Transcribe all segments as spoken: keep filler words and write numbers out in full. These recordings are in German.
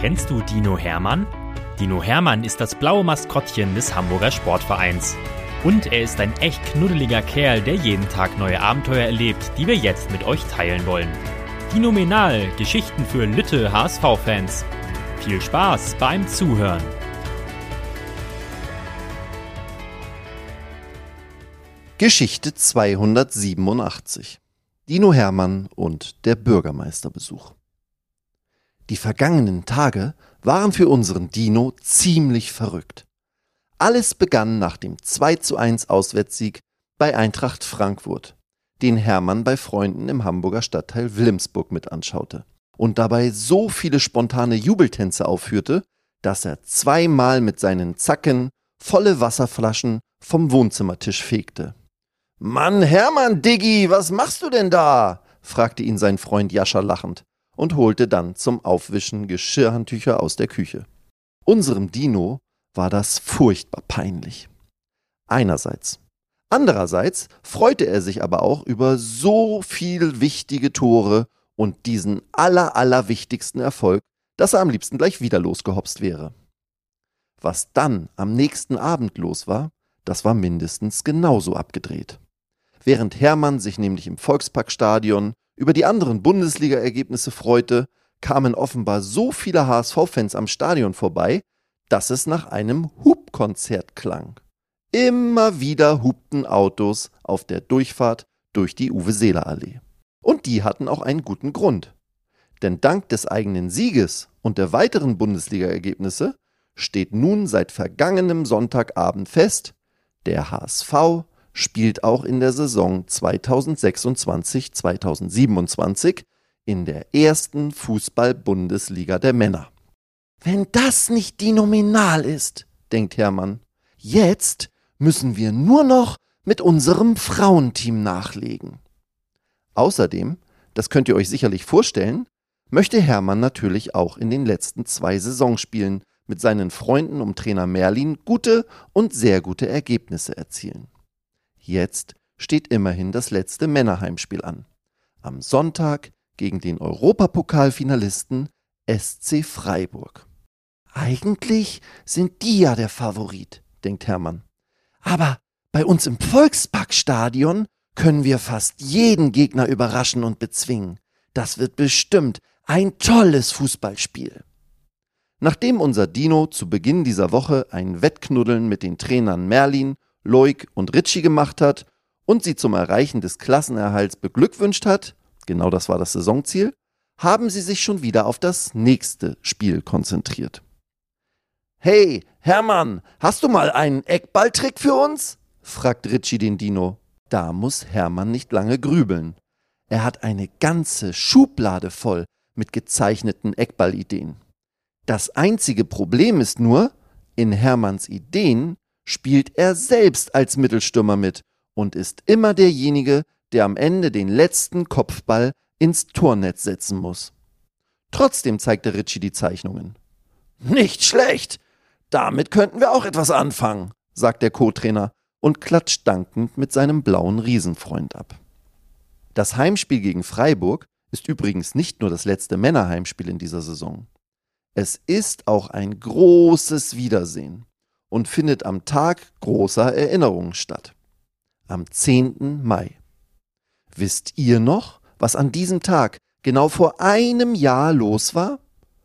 Kennst du Dino Hermann? Dino Hermann ist das blaue Maskottchen des Hamburger Sportvereins. Und er ist ein echt knuddeliger Kerl, der jeden Tag neue Abenteuer erlebt, die wir jetzt mit euch teilen wollen. Dinomenal, Geschichten für Lütte H S V-Fans. Viel Spaß beim Zuhören. Geschichte zweihundertsiebenundachtzig. Dino Hermann und der Bürgermeisterbesuch. Die vergangenen Tage waren für unseren Dino ziemlich verrückt. Alles begann nach dem zwei zu eins Auswärtssieg bei Eintracht Frankfurt, den Hermann bei Freunden im Hamburger Stadtteil Wilhelmsburg mit anschaute und dabei so viele spontane Jubeltänze aufführte, dass er zweimal mit seinen Zacken volle Wasserflaschen vom Wohnzimmertisch fegte. »Mann, Hermann, Diggi, was machst du denn da?« fragte ihn sein Freund Jascha lachend und holte dann zum Aufwischen Geschirrhandtücher aus der Küche. Unserem Dino war das furchtbar peinlich. Einerseits. Andererseits freute er sich aber auch über so viel wichtige Tore und diesen aller, allerwichtigsten Erfolg, dass er am liebsten gleich wieder losgehopst wäre. Was dann am nächsten Abend los war, das war mindestens genauso abgedreht. Während Hermann sich nämlich im Volksparkstadion über die anderen Bundesliga-Ergebnisse freute, kamen offenbar so viele H S V-Fans am Stadion vorbei, dass es nach einem Hupkonzert klang. Immer wieder hupten Autos auf der Durchfahrt durch die Uwe-Seeler-Allee. Und die hatten auch einen guten Grund. Denn dank des eigenen Sieges und der weiteren Bundesliga-Ergebnisse steht nun seit vergangenem Sonntagabend fest, der H S V spielt auch in der Saison zweitausendsechsundzwanzig zweitausendsiebenundzwanzig in der ersten Fußball-Bundesliga der Männer. Wenn das nicht dinominal ist, denkt Hermann, jetzt müssen wir nur noch mit unserem Frauenteam nachlegen. Außerdem, das könnt ihr euch sicherlich vorstellen, möchte Hermann natürlich auch in den letzten zwei Saisonspielen mit seinen Freunden um Trainer Merlin gute und sehr gute Ergebnisse erzielen. Jetzt steht immerhin das letzte Männerheimspiel an. Am Sonntag gegen den Europapokalfinalisten S C Freiburg. Eigentlich sind die ja der Favorit, denkt Hermann. Aber bei uns im Volksparkstadion können wir fast jeden Gegner überraschen und bezwingen. Das wird bestimmt ein tolles Fußballspiel. Nachdem unser Dino zu Beginn dieser Woche ein Wettknuddeln mit den Trainern Merlin, Loik und Ritchie gemacht hat und sie zum Erreichen des Klassenerhalts beglückwünscht hat, genau das war das Saisonziel, haben sie sich schon wieder auf das nächste Spiel konzentriert. »Hey, Hermann, hast du mal einen Eckballtrick für uns?« fragt Ritchie den Dino. Da muss Hermann nicht lange grübeln. Er hat eine ganze Schublade voll mit gezeichneten Eckballideen. Das einzige Problem ist nur, in Hermanns Ideen spielt er selbst als Mittelstürmer mit und ist immer derjenige, der am Ende den letzten Kopfball ins Tornetz setzen muss. Trotzdem zeigte Ritchie die Zeichnungen. »Nicht schlecht! Damit könnten wir auch etwas anfangen«, sagt der Co-Trainer und klatscht dankend mit seinem blauen Riesenfreund ab. Das Heimspiel gegen Freiburg ist übrigens nicht nur das letzte Männerheimspiel in dieser Saison. Es ist auch ein großes Wiedersehen und findet am Tag großer Erinnerungen statt. Am zehnten Mai. Wisst ihr noch, was an diesem Tag genau vor einem Jahr los war?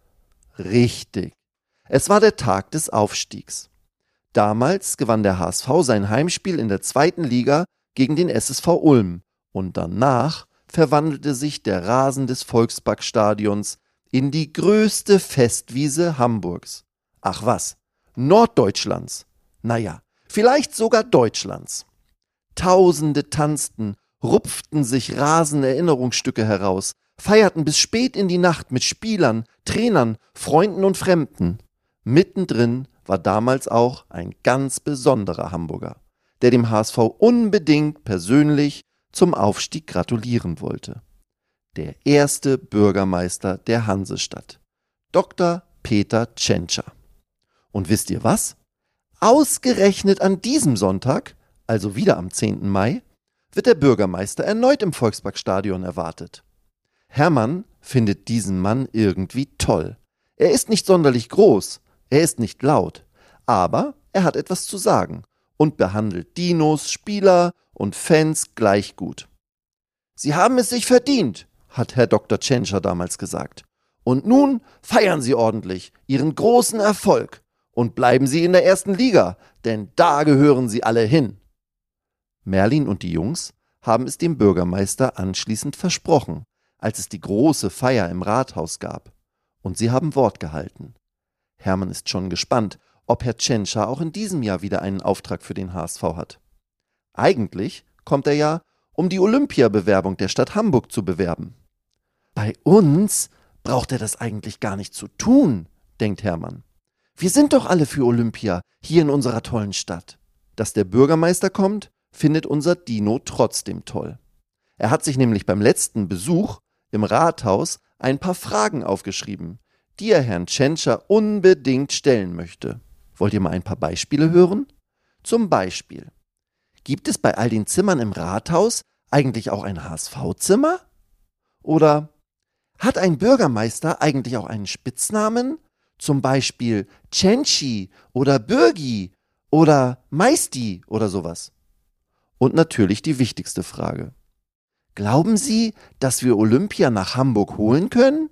Richtig. Es war der Tag des Aufstiegs. Damals gewann der H S V sein Heimspiel in der zweiten Liga gegen den S S V Ulm und danach verwandelte sich der Rasen des Volksparkstadions in die größte Festwiese Hamburgs. Ach was, Norddeutschlands. Naja, vielleicht sogar Deutschlands. Tausende tanzten, rupften sich Rasenerinnerungsstücke heraus, feierten bis spät in die Nacht mit Spielern, Trainern, Freunden und Fremden. Mittendrin war damals auch ein ganz besonderer Hamburger, der dem H S V unbedingt persönlich zum Aufstieg gratulieren wollte. Der erste Bürgermeister der Hansestadt, Doktor Peter Tschentscher. Und wisst ihr was? Ausgerechnet an diesem Sonntag, also wieder am zehnten Mai, wird der Bürgermeister erneut im Volksparkstadion erwartet. Hermann findet diesen Mann irgendwie toll. Er ist nicht sonderlich groß, er ist nicht laut, aber er hat etwas zu sagen und behandelt Dinos, Spieler und Fans gleich gut. »Sie haben es sich verdient«, hat Herr Doktor Tschentscher damals gesagt. »Und nun feiern Sie ordentlich Ihren großen Erfolg und bleiben Sie in der ersten Liga, denn da gehören Sie alle hin.« Merlin und die Jungs haben es dem Bürgermeister anschließend versprochen, als es die große Feier im Rathaus gab. Und sie haben Wort gehalten. Hermann ist schon gespannt, ob Herr Tschentscher auch in diesem Jahr wieder einen Auftrag für den H S V hat. Eigentlich kommt er ja, um die Olympiabewerbung der Stadt Hamburg zu bewerben. Bei uns braucht er das eigentlich gar nicht zu tun, denkt Hermann. Wir sind doch alle für Olympia hier in unserer tollen Stadt. Dass der Bürgermeister kommt, findet unser Dino trotzdem toll. Er hat sich nämlich beim letzten Besuch im Rathaus ein paar Fragen aufgeschrieben, die er Herrn Tschentscher unbedingt stellen möchte. Wollt ihr mal ein paar Beispiele hören? Zum Beispiel: Gibt es bei all den Zimmern im Rathaus eigentlich auch ein H S V-Zimmer? Oder hat ein Bürgermeister eigentlich auch einen Spitznamen? Zum Beispiel Tschentschi oder Bürgi oder Meisti oder sowas. Und natürlich die wichtigste Frage: Glauben Sie, dass wir Olympia nach Hamburg holen können?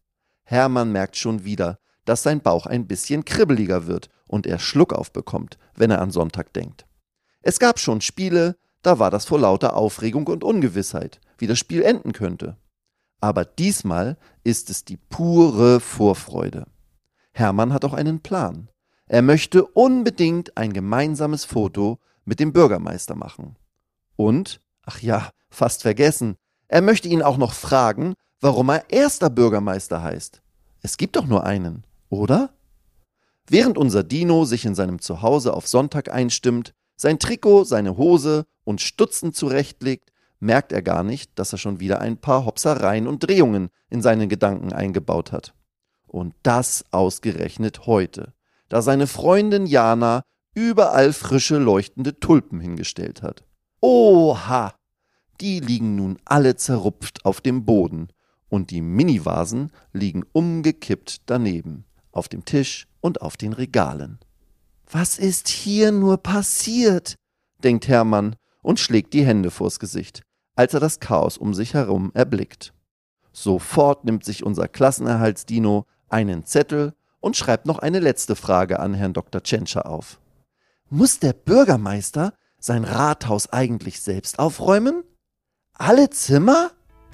Hermann merkt schon wieder, dass sein Bauch ein bisschen kribbeliger wird und er Schluckauf bekommt, wenn er an Sonntag denkt. Es gab schon Spiele, da war das vor lauter Aufregung und Ungewissheit, wie das Spiel enden könnte. Aber diesmal ist es die pure Vorfreude. Hermann hat auch einen Plan. Er möchte unbedingt ein gemeinsames Foto mit dem Bürgermeister machen. Und, ach ja, fast vergessen, er möchte ihn auch noch fragen, warum er erster Bürgermeister heißt. Es gibt doch nur einen, oder? Während unser Dino sich in seinem Zuhause auf Sonntag einstimmt, sein Trikot, seine Hose und Stutzen zurechtlegt, merkt er gar nicht, dass er schon wieder ein paar Hopsereien und Drehungen in seine Gedanken eingebaut hat. Und das ausgerechnet heute, da seine Freundin Jana überall frische, leuchtende Tulpen hingestellt hat. Oha! Die liegen nun alle zerrupft auf dem Boden und die Minivasen liegen umgekippt daneben, auf dem Tisch und auf den Regalen. Was ist hier nur passiert? Denkt Hermann und schlägt die Hände vors Gesicht, als er das Chaos um sich herum erblickt. Sofort nimmt sich unser Klassenerhaltsdino einen Zettel und schreibt noch eine letzte Frage an Herrn Doktor Tschentscher auf. Muss der Bürgermeister sein Rathaus eigentlich selbst aufräumen? Alle Zimmer?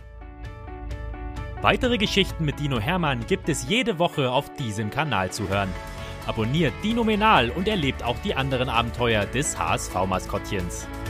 Weitere Geschichten mit Dino Hermann gibt es jede Woche auf diesem Kanal zu hören. Abonniert Dinomenal und erlebt auch die anderen Abenteuer des H S V-Maskottchens.